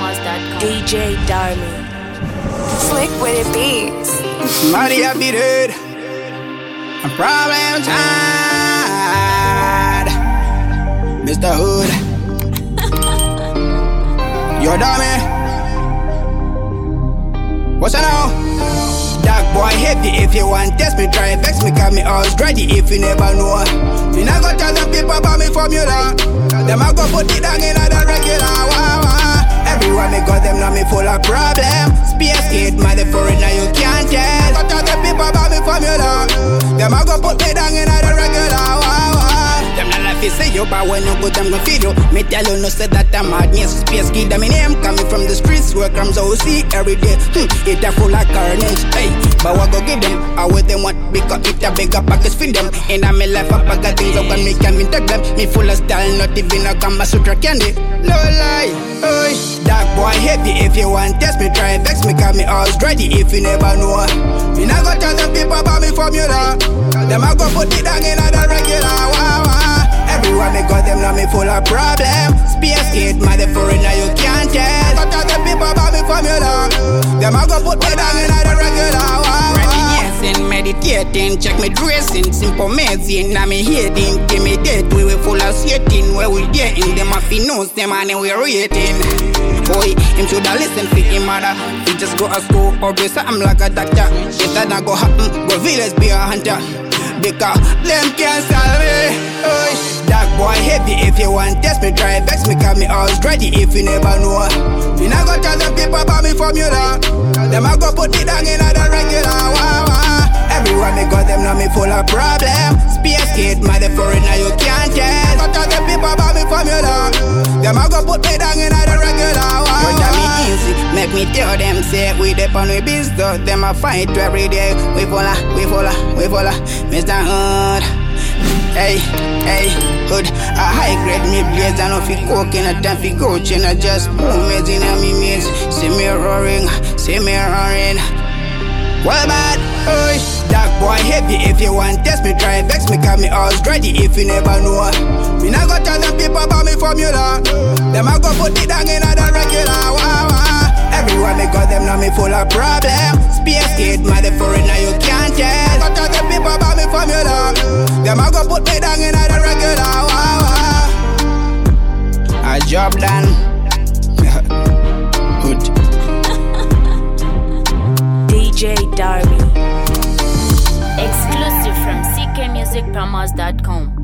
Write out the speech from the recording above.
musicpromos.com. DJ Darmy. Slick with it beats. Maria beat it. A problem child. Mr. Hood. Yo, dummy. What's that now? Dark boy heavy. If you want test me, try vex me, call me always ready. If you never know, you not go tell them people about me formula. Them I go put it down in the regular. Wow, wow. Everyone me got them, now me full of problem. Space kid, mother foreigner, you can't tell. Go tell them people about me formula. Them I go put me down in the regular. Wow, wow. Them not like to say you, but when you go, them gon' feed you. Me tell you, no say that I'm madness. Space kid, them in name coming from the streets where comes OC every day. It a full of carnage, hey. But what go give them? I with them want because it a bigger package feed them. In a me life, I got things up and me can tag them. Me full of style, not even a Kama Sutra candy. No lie, oi. Dark boy heavy. If you want test me, try vex me, call me always ready. If you never know, me not go tell them people about me formula. Them I go put it down in the regular. Wow, wow. Everyone me got them, now me full of problem. Space kid, mother foreigner, you can't tell. Go tell them people about me formula. Them I go put me down in the regular. Wow, wow. Meditating, check me dressing, simple amazing. Now me hating, intimidate. We full of skating, where we getting them off he knows them and we rating. Boy, him shoulda listen for him mother. He just go to school or do something like a doctor. If that not go happen, go village be a hunter. Because them can't solve me. Oy. Dark boy heavy. If you want test me, try vex me, call me always ready. If you never know, you not go tell them people about me formula. Them I go put it down in the regular. Wow, wow. Everyone me got them, now me full of problem. Space kid, mother foreigner, you can't tell. Go tell them people about me formula. Them I go put me down in the regular. Wow, wow. Me easy, make me tell them say we dep on we business. Them I fight every day. We full of Mr. Hood. Hey, hey, Hood. A high grade me blaze and off it coke in a time fi coach and I just boom it in a me maze. See me roaring. Well bad, oi. Dark boy heavy. If you want test me, try vex me, call me always ready. If you never know, me not go tell them people about me formula. Them I go put it down in the regular. Wow, wow. Everyone me got them, now me full of problem. Space kid, mother foreigner, you can't tell. Go tell them people about me formula. Them I go put me down in the regular. Wow, wow. A job done. Good. DJ Darby. Exclusive from ckmusicpromos.com.